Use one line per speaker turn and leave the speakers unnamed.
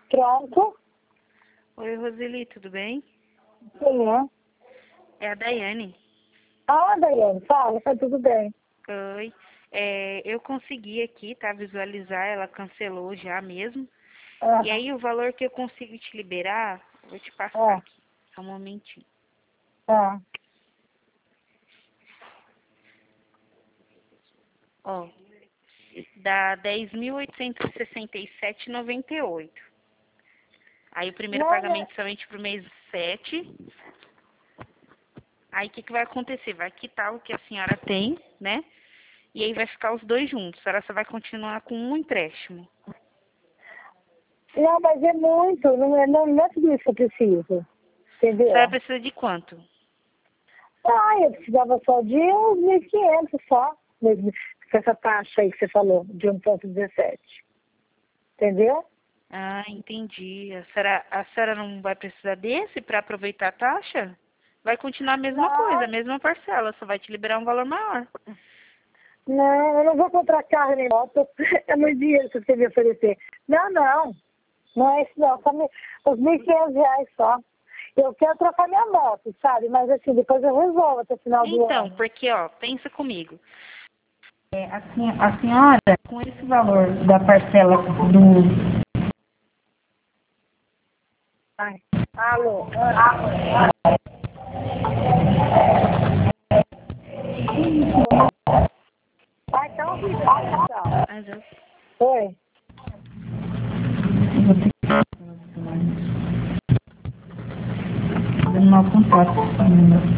Pronto.
Oi, Roseli, tudo bem?
Quem é?
É a Daiane.
Ah, Daiane, fala, tá tudo bem.
Oi. Eu consegui aqui, tá? Visualizar, ela cancelou já mesmo.
Ah,
E aí o valor que eu consigo te liberar, eu vou te passar
ah,
aqui. Só um momentinho.
ah.
Ó, dá 10.867,98. Aí o primeiro
Não, não.
pagamento somente pro mês 7. Aí o que, que vai acontecer? Vai quitar o que a senhora tem, né? E aí vai ficar os dois juntos. A senhora só vai continuar com um empréstimo.
Não, mas é muito, não é tudo isso que eu preciso.
A
Entendeu?
senhora precisa de quanto?
Ah, eu precisava só de uns 1.500 só, mesmo, com essa taxa aí que você falou, de 1,17. Entendeu?
Ah, entendi. A senhora não vai precisar desse para aproveitar a taxa? Vai continuar a mesma coisa, a
Não,
mesma parcela, só vai te liberar um valor maior.
não, eu não vou comprar carro nem moto. É muito dinheiro que você me oferecer. Não, não. Não é isso não. Só os 1.500 reais só. Eu quero trocar minha moto, sabe? Mas assim, depois eu resolvo até o final do
Então,
ano.
porque, ó, pensa comigo. A senhora, com esse valor da parcela do...
Ai. Alô? Ai, tá horrível a conexão. Oi?
Dando mau contato.